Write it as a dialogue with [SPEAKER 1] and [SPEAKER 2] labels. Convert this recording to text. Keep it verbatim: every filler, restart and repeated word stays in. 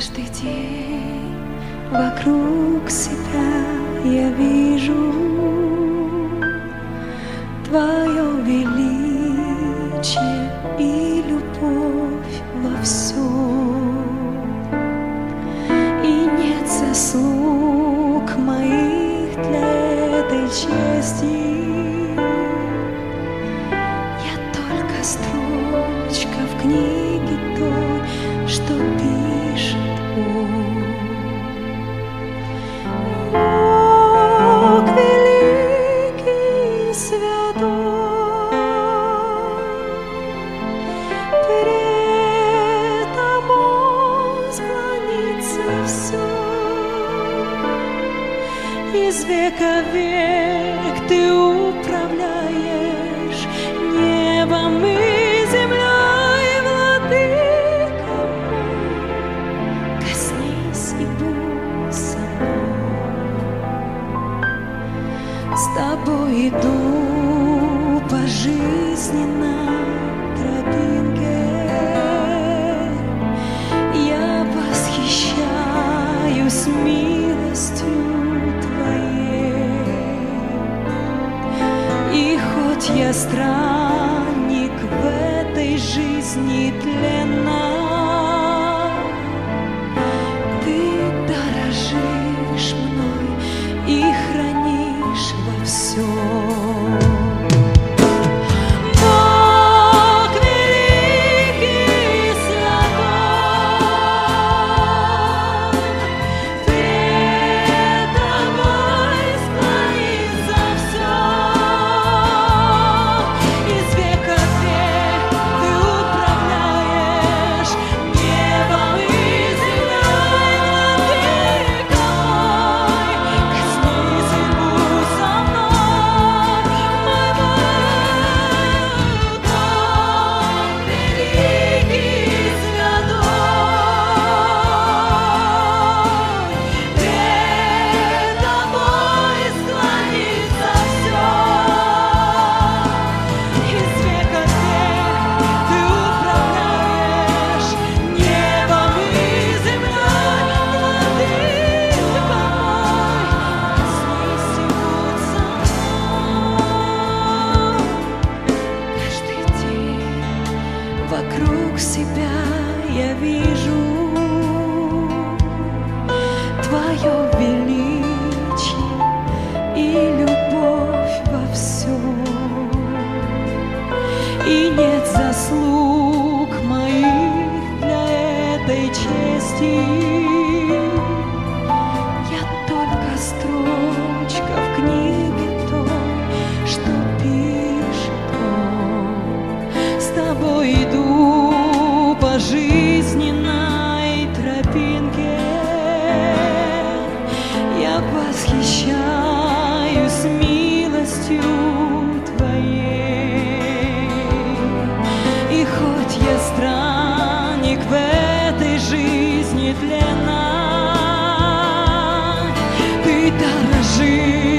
[SPEAKER 1] Каждый день вокруг себя я вижу Твое величие и любовь во всем. И нет заслуг моих для этой чести. Я только строчка в книге той, что пишет Он. Бог великий и святой, пред Тобой склонится все. Из века в век Ты управляешь небом и землей, владыка мой. Коснись и будь со мной. С Тобой иду по жизненной тропинке. Я восхищаюсь милостью Твоей. И хоть я странник в этой жизни тленной, Ты дорожишь мной и хранишь во всем. Бог великий и святой, пред Тобой склонится все. Из века в век Ты управляешь небом и землей, владыка мой. Коснись и будь со мной, мой Бог. Великий и святой, пред Тобой склонится все. Из века в век Ты управляешь небом и землей, владыка мой. Коснись и будь со мной. Каждый день вокруг себя я вижу Твое величие и любовь во всем. И нет заслуг моих для этой чести. Я только строчка в книге той, что пишет Он. С Тобой иду по жизненной тропинке. Я восхищаюсь милостью Твоей. И хоть я странник в этой жизни тленной, Ты дорожишь